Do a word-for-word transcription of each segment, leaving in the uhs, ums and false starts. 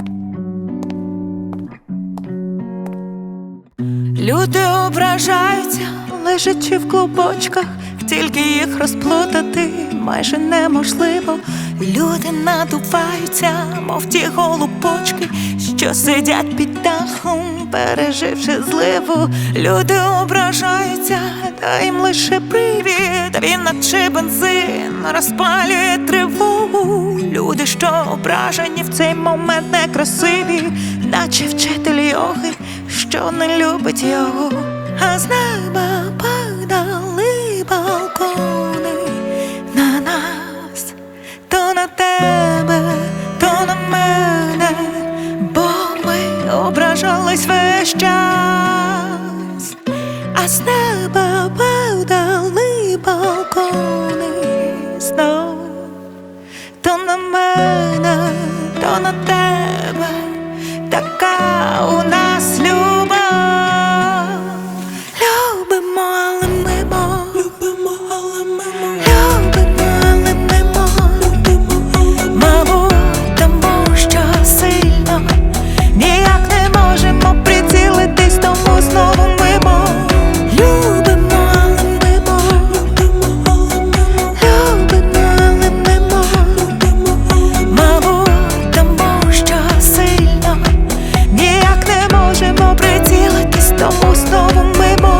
Люди ображаються, лежачи в клубочках, тільки їх розплутати майже неможливо. Люди надуваються, мов ті голубочки, що сидять під дахом, переживши зливу. Люди ображаються, та їм лише привід, він наче бензин розпалює тривогу. Люди, що ображені в цей момент некрасиві, наче вчитель йоги, що не любить його. А з неба падали балкони на нас, то на тебе, то на мене, бо ми ображались весь час. А з неба падали балкони знов, то на мене, то на тебе, така у нас любов. Любимо, але мимо, любимо, але мимо, любимо, але мимо, мабуть, тому що сильно ніяк не можемо прицілитись, тому знову мимо. Любимо, але мимо, любимо, але мимо, мабуть, тому що сильно ніяк не можемо прицілитись, тому знову мимо.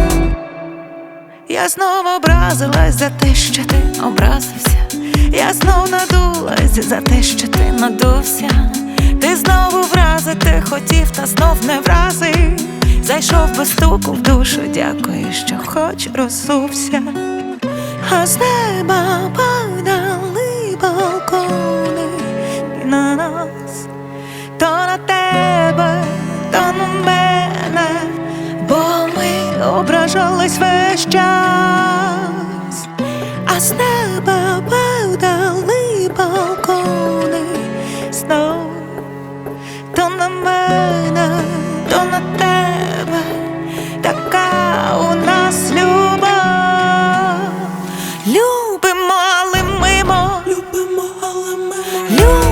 Я знов образилась за те, що ти образився. Я знов надулась за те, що ти надувся. Ти знову вразити хотів, та знов не вразив. Зайшов без стуку в душу, дякую, що хоч розсувся. А з неба падали балкони і на нас, то на тебе, то на мене, бо ми ображались весь час. А з неба падали балкони знов, то на мене, то на тебе, така у нас любов. Любимо, але мимо, любимо, але мимо.